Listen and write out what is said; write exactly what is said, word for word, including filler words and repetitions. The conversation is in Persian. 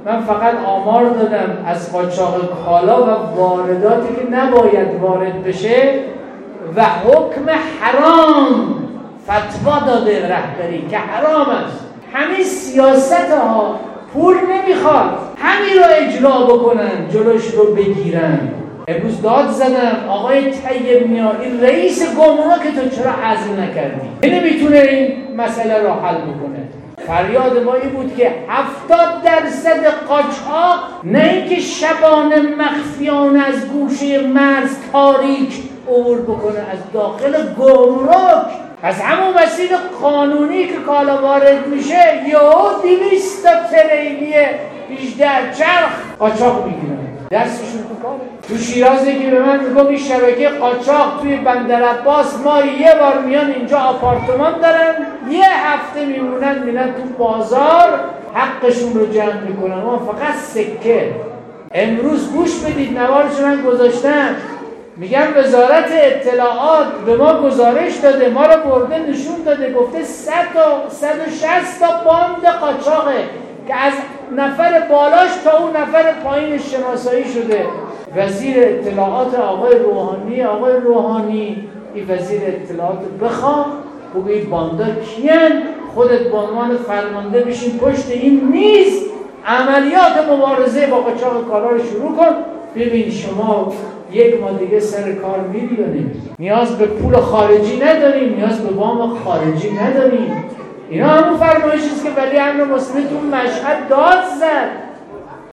من فقط آمار دادم از قاچاق کالا و وارداتی که نباید وارد بشه و حکم حرام فتوا داده رهبری که حرام است. همین سیاست ها پول نمیخواد، همین رو اجرا بکنن، جلوش رو بگیرن. امروز داد زدم آقای طیب نیا، این رئیس گمرک تو چرا عزل نکردی؟ نمیتونه این مسئله رو حل بکنه. فریاد ما این بود که هفتاد درصد قاچاق نه اینکه شبانه مخفیانه از گوشه مرز تاریک عبور بکنه از داخل گمرک، از همون مسیر قانونی که کالا وارد میشه یهو دویست تا تریلی هجده چرخ قاچاق میگیرن. دستشون تو کاره. تو شیرازی که به من میگم این شبکه قاچاق توی بندرعباس ما یه بار میان اینجا آپارتمان دارن، یه هفته میمونن میرن تو بازار حقشون رو جمع میکنن. ما فقط سکه. امروز گوش بدید، نوارش من گذاشتم، میگم وزارت اطلاعات به ما گزارش داده، ما رو برده نشون داده، گفته صد تا صد و شصت تا باند قاچاقه که از نفر بالاش تا اون نفر پایین شناسایی شده. وزیر اطلاعات آقای روحانی آقای روحانی این وزیر اطلاعات بخواه بگو این باندا کیان، خودت به عنوان فرمانده بشین پشت این میز عملیات مبارزه با قاچاق کالا رو شروع کن. ببین شما یک ماه دیگه سر کار میری یا نمیری. نیاز به پول خارجی نداریم، نیاز به وام خارجی نداریم. اینا همون فرمایشی است که ولی امر مسلم تو مشهد داد زد.